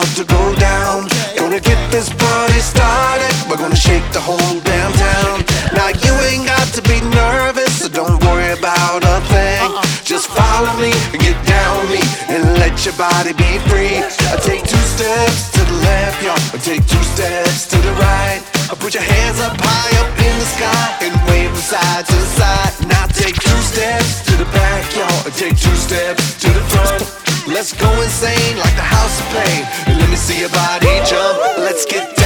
about to go down. Gonna get this party started, we're gonna shake the whole damn town. Now you ain't got to be nervous, so don't worry about a thing. Just follow me and get down me, and let your body be free. I take 2 steps to the left, y'all. I take 2 steps to the right. I put your hands up high up in the sky and wave from side to side. Now take 2 steps to the back, y'all. I take 2 steps to the front. Let's go insane like the house of pain, and let me see your body jump. Let's get down.